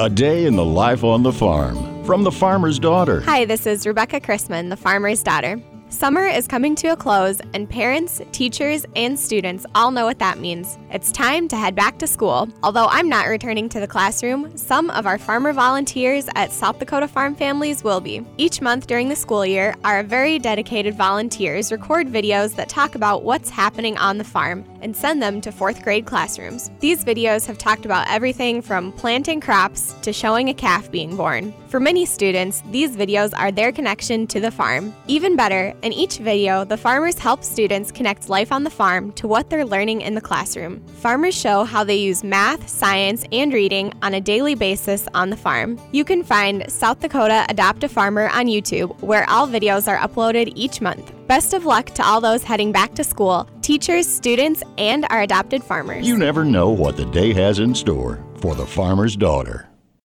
A day in the life on the farm from the farmer's daughter. Hi, this is Rebecca Chrisman, the farmer's daughter. Summer is coming to a close, and parents, teachers, and students all know what that means. It's time to head back to school. Although I'm not returning to the classroom, some of our farmer volunteers at South Dakota Farm Families will be. Each month during the school year, our very dedicated volunteers record videos that talk about what's happening on the farm and send them to 4th grade classrooms. These videos have talked about everything from planting crops to showing a calf being born. For many students, these videos are their connection to the farm. Even better, in each video, the farmers help students connect life on the farm to what they're learning in the classroom. Farmers show how they use math, science, and reading on a daily basis on the farm. You can find South Dakota Adopt a Farmer on YouTube, where all videos are uploaded each month. Best of luck to all those heading back to school, teachers, students, and our adopted farmers. You never know what the day has in store for the farmer's daughter.